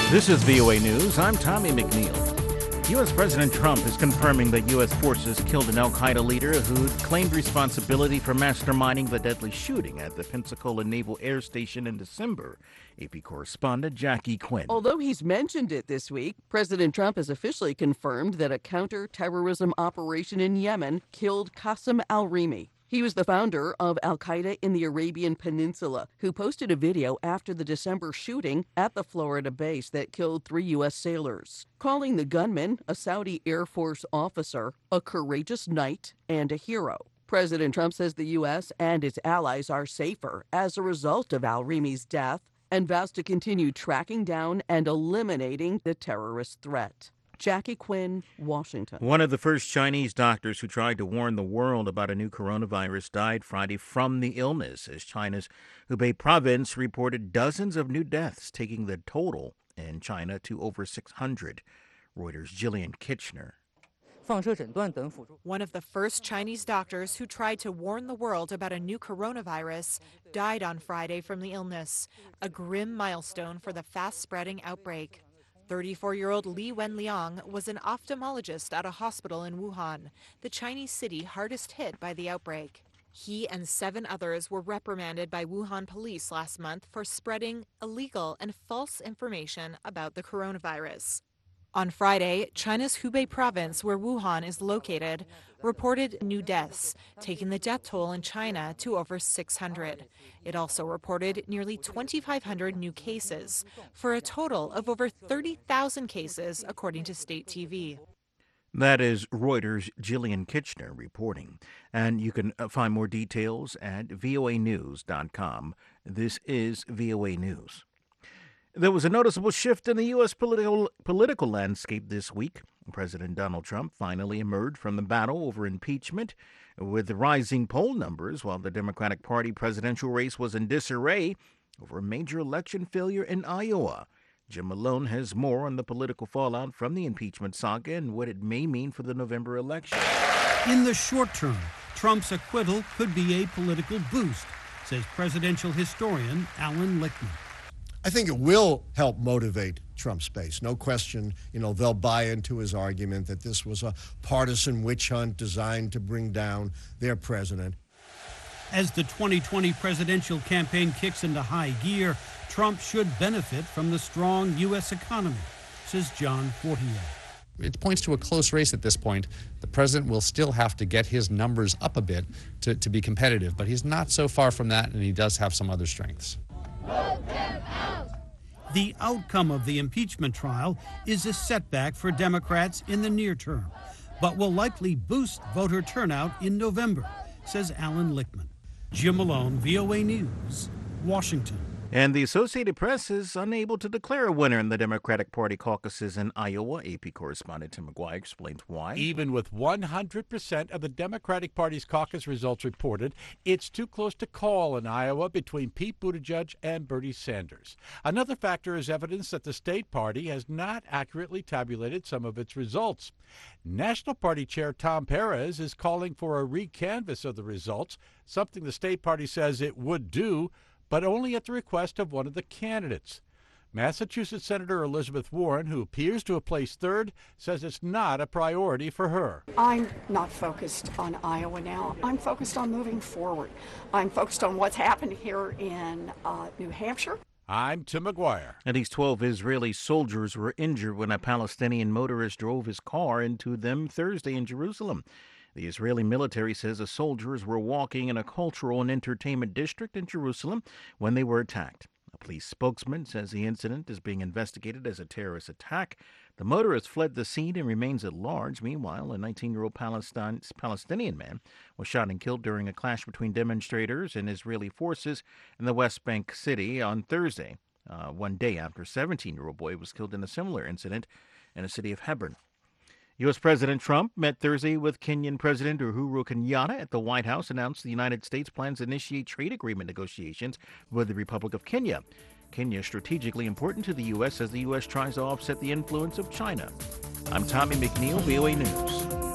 This is VOA News. I'm Tommy McNeil. U.S. President Trump is confirming that U.S. forces killed an al-Qaeda leader who claimed responsibility for masterminding the deadly shooting at the Pensacola Naval Air Station in December. AP correspondent Jackie Quinn. Although he's mentioned it this week, President Trump has officially confirmed that a counter-terrorism operation in Yemen killed Qasem al-Rimi. He was the founder of al-Qaeda in the Arabian Peninsula, who posted a video after the December shooting at the Florida base that killed 3 U.S. sailors, calling the gunman, a Saudi Air Force officer, a courageous knight and a hero. President Trump says the U.S. and its allies are safer as a result of al-Rimi's death and vows to continue tracking down and eliminating the terrorist threat. Jackie Quinn, Washington. One of the first Chinese doctors who tried to warn the world about a new coronavirus died Friday from the illness, as China's Hubei province reported dozens of new deaths, taking the total in China to over 600. Reuters' Jillian Kitchener. One of the first Chinese doctors who tried to warn the world about a new coronavirus died on Friday from the illness, a grim milestone for the fast-spreading outbreak. 34-year-old Li Wenliang was an ophthalmologist at a hospital in Wuhan, the Chinese city hardest hit by the outbreak. He and 7 others were reprimanded by Wuhan police last month for spreading illegal and false information about the coronavirus. On Friday, China's Hubei province, where Wuhan is located, reported new deaths, taking the death toll in China to over 600. It also reported nearly 2,500 new cases, for a total of over 30,000 cases, according to state TV. That is Reuters' Jillian Kitchener reporting. And you can find more details at voanews.com. This is VOA News. There was a noticeable shift in the U.S. political landscape this week. President Donald Trump finally emerged from the battle over impeachment with rising poll numbers, while the Democratic Party presidential race was in disarray over a major election failure in Iowa. Jim Malone has more on the political fallout from the impeachment saga and what it may mean for the November election. In the short term, Trump's acquittal could be a political boost, says presidential historian Alan Lichtman. I think it will help motivate Trump's base. No question, they'll buy into his argument that this was a partisan witch hunt designed to bring down their president. As the 2020 presidential campaign kicks into high gear, Trump should benefit from the strong U.S. economy, says John Fortier. It points to a close race at this point. The president will still have to get his numbers up a bit to be competitive, but he's not so far from that, and he does have some other strengths. The outcome of the impeachment trial is a setback for Democrats in the near term, but will likely boost voter turnout in November, says Alan Lichtman. Jim Malone, VOA News, Washington. And the Associated Press is unable to declare a winner in the Democratic Party caucuses in Iowa. AP correspondent Tim McGuire explains why. Even with 100% of the Democratic Party's caucus results reported, it's too close to call in Iowa between Pete Buttigieg and Bernie Sanders. Another factor is evidence that the state party has not accurately tabulated some of its results. National Party Chair Tom Perez is calling for a recanvass of the results, something the state party says it would do, but only at the request of one of the candidates. Massachusetts Senator Elizabeth Warren, who appears to have placed third, says it's not a priority for her. I'm not focused on Iowa now. I'm focused on moving forward. I'm focused on what's happened here in New Hampshire. I'm Tim McGuire. At least 12 Israeli soldiers were injured when a Palestinian motorist drove his car into them Thursday in Jerusalem. The Israeli military says the soldiers were walking in a cultural and entertainment district in Jerusalem when they were attacked. A police spokesman says the incident is being investigated as a terrorist attack. The motorist fled the scene and remains at large. Meanwhile, a 19-year-old Palestinian man was shot and killed during a clash between demonstrators and Israeli forces in the West Bank city on Thursday, one day after a 17-year-old boy was killed in a similar incident in the city of Hebron. U.S. President Trump met Thursday with Kenyan President Uhuru Kenyatta at the White House, announced the United States plans to initiate trade agreement negotiations with the Republic of Kenya. Kenya is strategically important to the U.S. as the U.S. tries to offset the influence of China. I'm Tommy McNeil, VOA News.